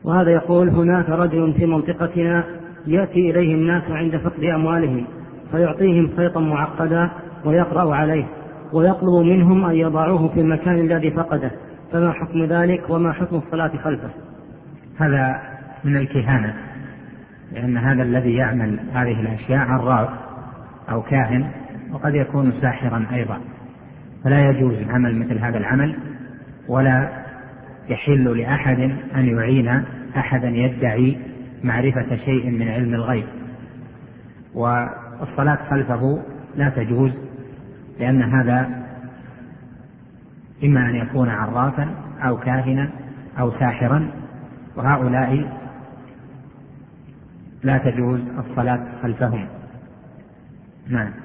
وهذا يقول: هناك رجل في منطقتنا يأتي إليه الناس عند فقد أموالهم فيعطيهم خيطا معقدا ويقرأ عليه ويطلب منهم أن يضعوه في المكان الذي فقده، فما حكم ذلك وما حكم الصلاة خلفه؟ هذا من الكهانة، لأن هذا الذي يعمل هذه الأشياء عراف أو كاهن، وقد يكون ساحرا أيضا، فلا يجوز عمل مثل هذا العمل، ولا يحل لأحد أن يعين أحدا يدعي معرفة شيء من علم الغيب. والصلاة خلفه لا تجوز، لأن هذا إما أن يكون عرافا أو كاهنا أو ساحرا، وهؤلاء لا تجوز الصلاة خلفهم. نعم.